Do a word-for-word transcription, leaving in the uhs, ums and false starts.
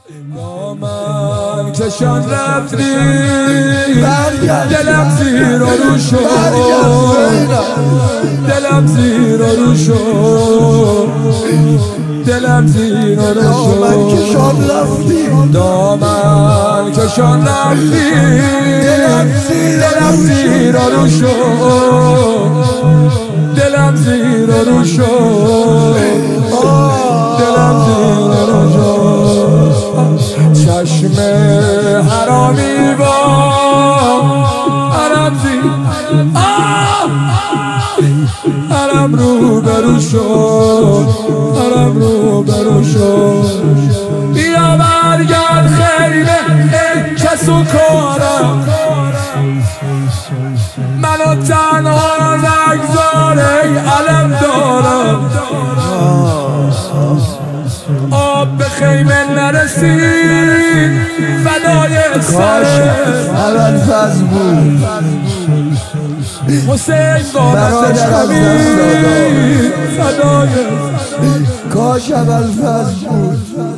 دامن کشان رفتی دلم زیر و رو شد دلم زیر و رو شد دلم زیر و رو شد دامن کشان رفتی دلم زیر و رو شد دلم زیر و رو شد دلم زیر و رو شد چشم حرامی با حرم زیر حرم رو برو شد حرم رو برو شد بیا برگرد خیره ای کس و کارم منو تنها نگذار ای علم دارم آب به خیمه نرسید فدای سر ابوالفضل بود حسین قامتش خمید فدای کاش ابوالفضل بود.